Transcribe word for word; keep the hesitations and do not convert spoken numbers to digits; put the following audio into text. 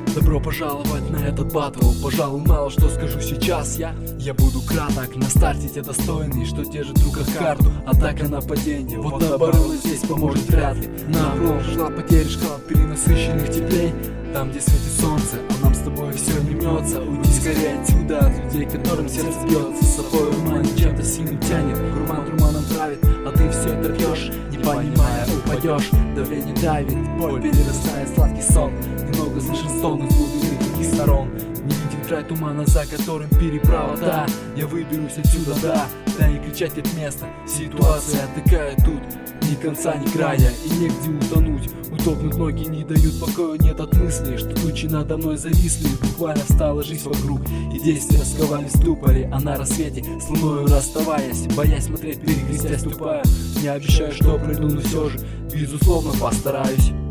Добро пожаловать на этот батл. Пожалуй, мало что скажу сейчас я Я буду краток, на старте те достойный, что держит в руках карту. Атака, нападение, вот оборона здесь поможет вряд ли. На пролом шла потеря шкал перенасыщенных теплей. Там, где светит солнце, а нам с тобой все не мнется. Уйди скорее отсюда, от людей, которым сердце бьется. С собой ума чем-то сильным тянет, гурман дурманом травит, а ты все это пьешь, не понимая, упадешь. Давление давит, боль перерастает в сладкий сон. Немного слышен стон из глубины других сторон. Не виден край тумана, за которым переправа. Да, я выберусь отсюда, да, да и кричать от места. Ситуация такая тут, ни конца, ни края, и негде утонуть. Утопнут ноги, не дают покоя, нет от мысли, что тучи надо мной зависли. Буквально встала жизнь вокруг, и действия сковали в ступоре. А на рассвете с луною расставаясь, боясь смотреть, перекрестясь, ступаю. Не обещаю, что пройду, но все же, безусловно, постараюсь.